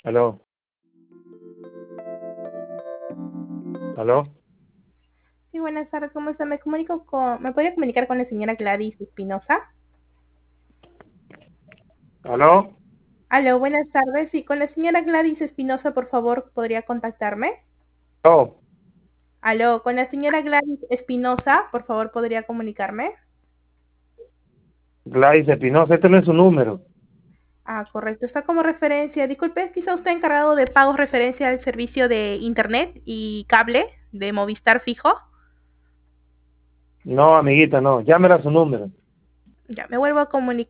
Aló, aló, Sí, buenas tardes, ¿cómo está? ¿Me podría comunicar con la señora Gladys Espinosa? aló, Aló, buenas tardes, sí, con la señora Gladys Espinosa, por favor, ¿podría contactarme? aló, Aló, con la señora Gladys Espinosa, por favor, ¿podría comunicarme? Gladys Espinosa, este no es su número. Ah, correcto, está como referencia. Disculpe, ¿es quizá usted encargado de pagos referencia al servicio de internet y cable de Movistar fijo? No, amiguita, no, llámela a su número. Ya, me vuelvo a comunicar.